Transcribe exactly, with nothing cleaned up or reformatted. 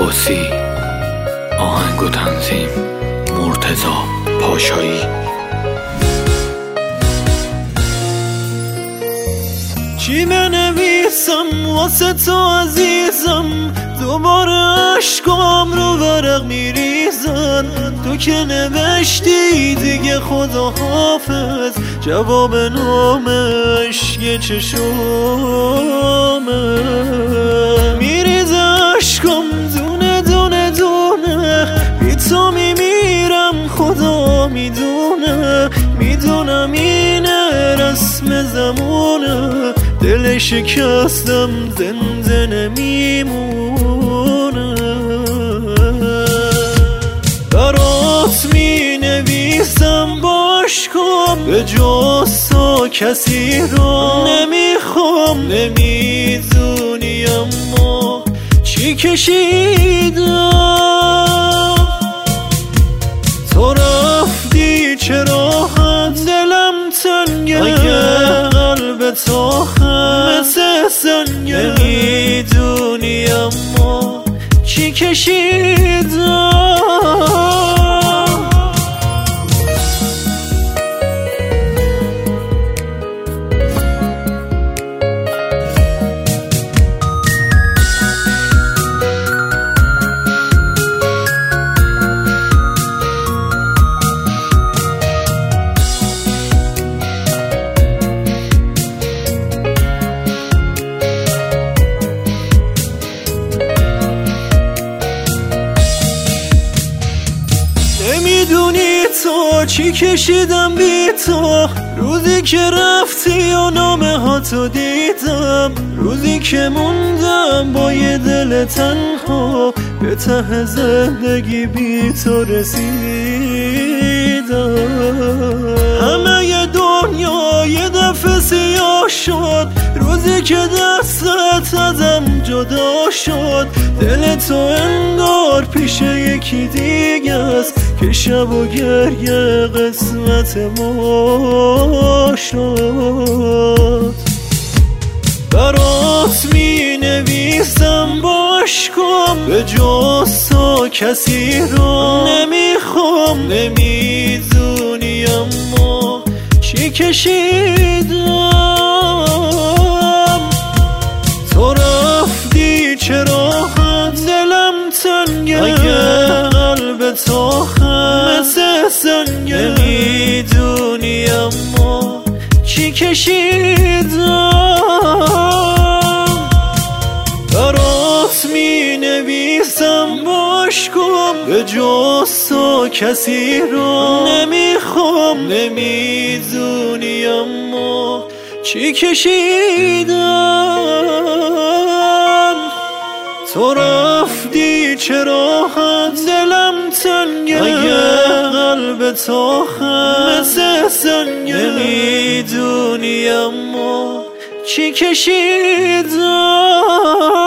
عباسی، آهنگ و تنظیم مرتضی پاشایی. چی بنویسم واسه تو عزیزم، دوباره عشقام رو ورق میریزن. تو که نوشتی دیگه خدا حافظ، جواب نامش یه چشمه. میریز عشقام دونه دونه دونه، بی تو میمیرم خدا میدونه. میدونم اینه رسم زمونه، دل شکستم زنده نمیمونه. برات می نویسم با عشقام، به جز تو کسی رو نمیخوام. نمیدونی اما چی کشیدم، تو رفتی چرا دلم تنگه، اگه قلب تو خم مثل سنگه. نمیدونی اما چی کشیدم. نمیدونی تو چی کشیدم بی تو، روزی که رفتی و نامه ها تو دیدم. روزی که موندم با یه دل تنها، به ته زندگی بی تو رسیدم. همه ی دنیا یه دفعه سیاه شد، روزی که دستت ازم جدا شد. دل تو انگار پیش یکی دیگه است، که شب و گریه قسمت ما شد. برات می نویسم با عشقام، به جز تو کسی رو نمیخوام. نمیدونی اما چی کشیدم، تو رفتی چرا دلم تنگه، اگه قلب تو خم مثل سنگه. نمیدونی اما چی کشیدم، برات می نویسم با عشقام، به جز تو کسی رو نمیخوام. نمیدونی اما چی کشیدم، تو رفتی چرا دلم تنگه، اگه قلب تو خم مثل سنگه. نمیدونی اما چی کشیدم.